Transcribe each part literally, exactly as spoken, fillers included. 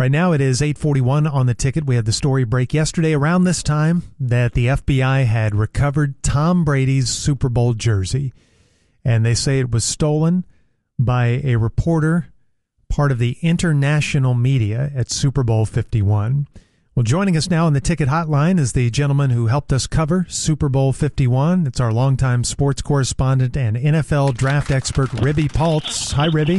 Right now it is eight forty-one on the ticket. We had the story break yesterday around this time that the F B I had recovered Tom Brady's Super Bowl jersey. And they say it was stolen by a reporter, part of the international media at Super Bowl fifty-one. Well, joining us now on the ticket hotline is the gentleman who helped us cover Super Bowl fifty-one. It's our longtime sports correspondent and N F L draft expert, Ribby Paltz. Hi, Ribby.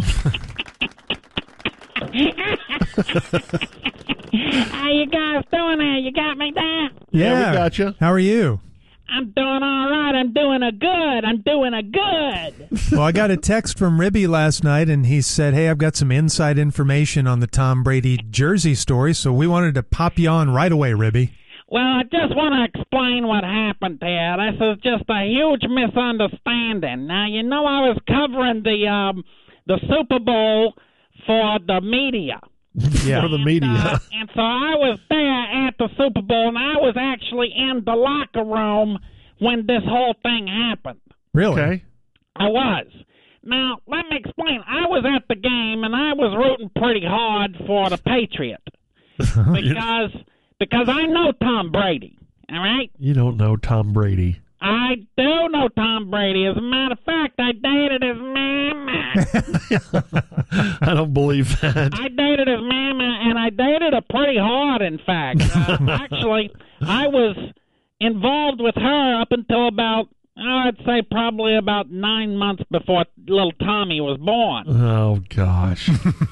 How you guys doing there? You got me there? Yeah, yeah we got you. How are you? I'm doing all right. I'm doing a good. I'm doing a good. Well, I got a text from Ribby last night, and he said, hey, I've got some inside information on the Tom Brady jersey story, so we wanted to pop you on right away, Ribby. Well, I just want to explain what happened here. This is just a huge misunderstanding. Now, you know I was covering the um, the Super Bowl for the media. Yeah, for the media. And, uh, and so I was there at the Super Bowl, and I was actually in the locker room when this whole thing happened. Really? Okay. I was. Now, let me explain. I was at the game, and I was rooting pretty hard for the Patriots because because I know Tom Brady, all right? You don't know Tom Brady. I do know Tom Brady. As a matter of fact, I dated his mama. I don't believe that. I dated his mama, and I dated her pretty hard, in fact. Uh, actually, I was involved with her up until about, I'd say probably about nine months before little Tommy was born. Oh, gosh.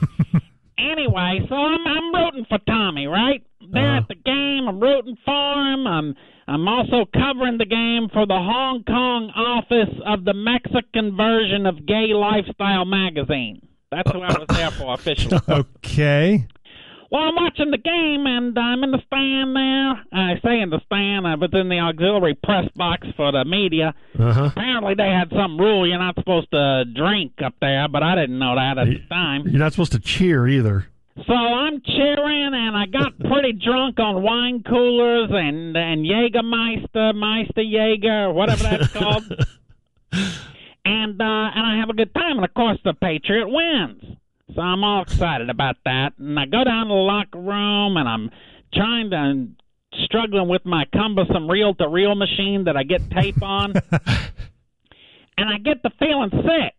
Anyway, so I'm, I'm rooting for Tommy, right? There Uh. at the game, I'm rooting for him. I'm I'm also covering the game for the Hong Kong office of the Mexican version of Gay Lifestyle magazine. That's who I was there for officially. Okay. Well, I'm watching the game, and I'm in the stand there. I say in the stand, I was in the auxiliary press box for the media. Uh-huh. Apparently, they had some rule you're not supposed to drink up there, but I didn't know that at the time. You're not supposed to cheer either. So I'm cheering, and I got pretty drunk on wine coolers and, and Jägermeister, Meister Jaeger, whatever that's called. and uh, and I have a good time, and of course the Patriot wins. So I'm all excited about that. And I go down to the locker room, and I'm trying to, struggling with my cumbersome reel-to-reel machine that I get tape on. And I get the feeling sick.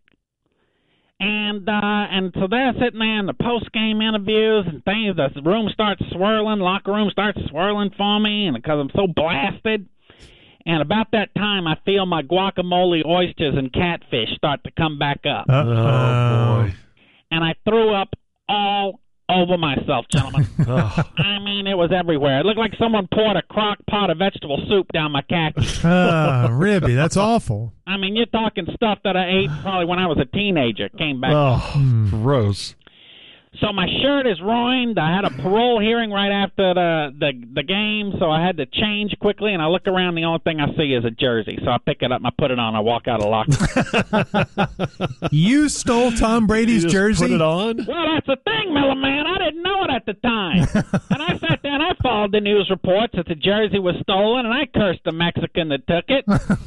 And uh, and so they're sitting there in the post-game interviews and things. The room starts swirling, locker room starts swirling for me, and because I'm so blasted. And about that time, I feel my guacamole, oysters, and catfish start to come back up. Uh-oh. Oh, boy. And I threw up all over myself, gentlemen. Oh. I mean, it was everywhere. It looked like someone poured a crock pot of vegetable soup down my khaki. Ah, Ribby, that's awful. I mean, you're talking stuff that I ate probably when I was a teenager. Came back. Oh, gross. So my shirt is ruined. I had a parole hearing right after the, the the game, so I had to change quickly, and I look around, the only thing I see is a jersey. So I pick it up, and I put it on, I walk out of the locker. You stole Tom Brady's You just jersey? put it on? Well, that's the thing, Miller Man. I didn't know it at the time. And I sat there and I followed the news reports that the jersey was stolen, and I cursed the Mexican that took it.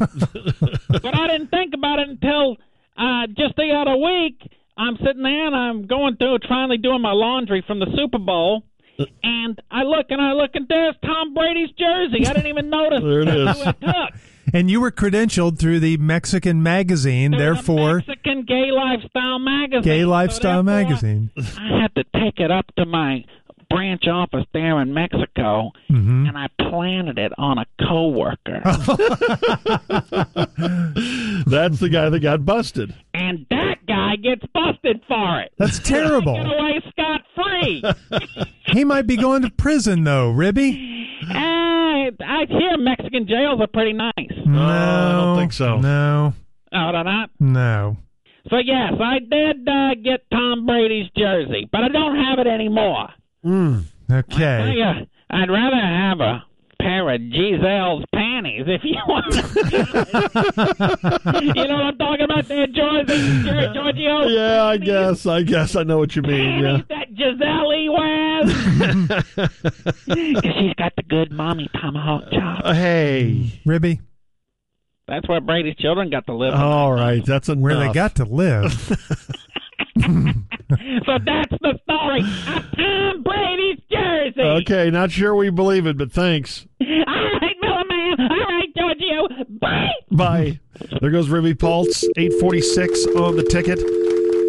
But I didn't think about it until uh, just the other week. I'm sitting there and I'm going through, finally doing my laundry from the Super Bowl, and I look and I look and there's Tom Brady's jersey. I didn't even notice There it who is. it took. And you were credentialed through the Mexican magazine, It was a therefore, Mexican Gay Lifestyle magazine. Gay So Lifestyle therefore, magazine. I had to take it up to my branch office there in Mexico, Mm-hmm. and I planted it on a coworker. That's the guy that got busted. And that guy gets busted for it. That's Get terrible. away scot-free. He might be going to prison, though, Ribby. I, I hear Mexican jails are pretty nice. No, I don't think so. No, Oh, they're not? no. So, yes, I did uh, get Tom Brady's jersey, but I don't have it anymore. Mm. Tell Okay. ya, I'd rather have a pair of Giselle's panties if you want. You know what I'm talking about there, George, Giorgio? Yeah, I guess. I guess I know what you mean. Yeah. Panties that Giselle he wears. Because she's got the good mommy tomahawk chop. Uh, hey. Ribby, That's where Brady's children got to live. All right. That's enough. where they got to live. So that's the story of Tom Brady Okay, not sure we believe it, but thanks. All right, Miller Man. All right, Giorgio. Bye. Bye. There goes Ribby Pulse, eight forty-six on the ticket.